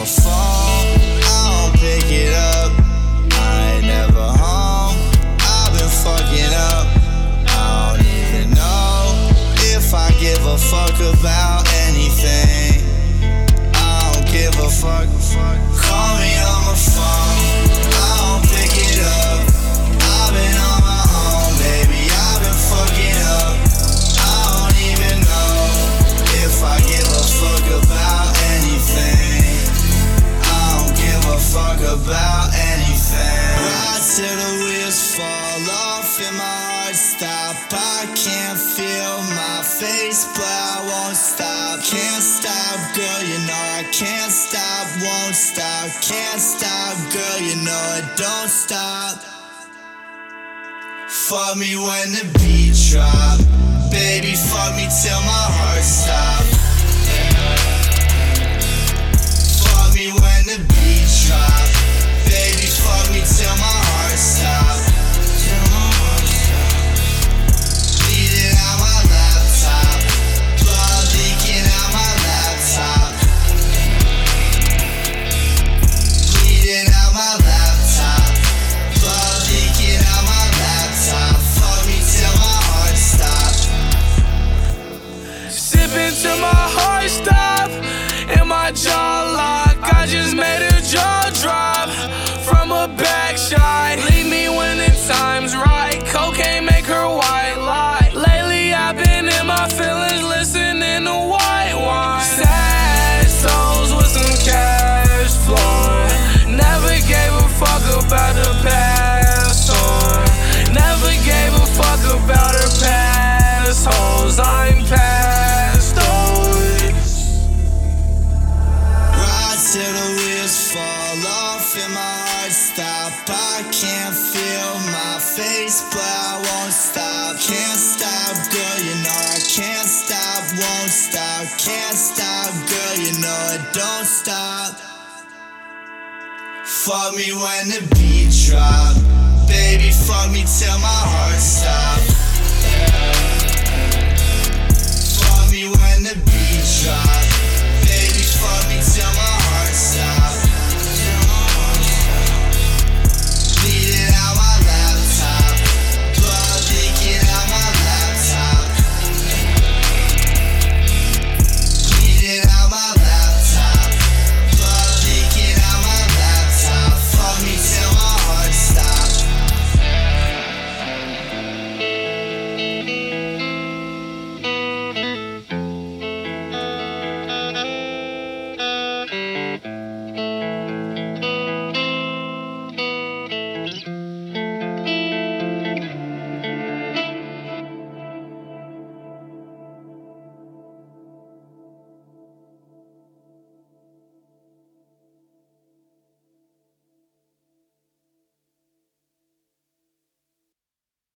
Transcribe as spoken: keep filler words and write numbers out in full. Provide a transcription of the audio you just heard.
my phone, I don't pick it up. I ain't never home, I've been fucking up. I don't even know if I give a fuck about anything. I don't give a fuck. Call me on my phone, I don't pick it up. I've been on my own, baby, I've been fucking up. I don't even know if I give a fuck about anything. I don't give a fuck about anything. Ride till the wheels fall off and my heart stop. I can't feel my face, but I won't stop. Can't stop, girl, you know I can't stop. Won't stop, can't stop, girl, you know it don't stop. Fuck me when the beat drop, baby, fuck me till my heart stop. Fuck me when the beat drop, baby, fuck me till my heart stop. Till my heart stop. Bleeding out my laptop, blood leaking out my laptop. Bleeding out my laptop, blood leaking out my laptop. Fuck me till my heart stop. Sipping till my heart stop and my jaw lock. I just made a jaw drop from a back shot. Leave me when the time's right. Cocaine make her white lie. Lately I've been in my feelings, listening to white wine. Sad souls with some cash flow. Never gave a fuck about the past. Or never gave a fuck about her past hoes. I'm past those. Ride till the wheels fall off and my heart stop. I can't feel my face, but I won't stop. Can't stop, girl, you know I can't stop. Won't stop, can't stop, girl, you know it don't stop. Fuck me when the beat drop, baby, fuck me till my heart stop. Fuck me when the beat drop.